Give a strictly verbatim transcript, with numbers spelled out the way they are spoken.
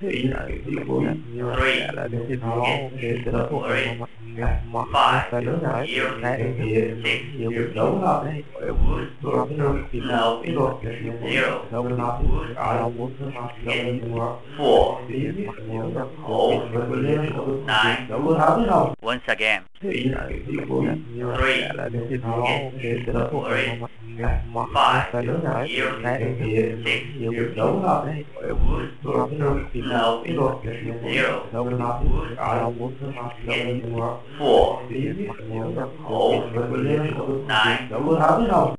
three, against the foreign, five, zero, six, wood, no, zero, wood, against four, hold, nine, once again, three, against the foreign, five, zero, six, wood, no, zero, wood, against four, hold, nine,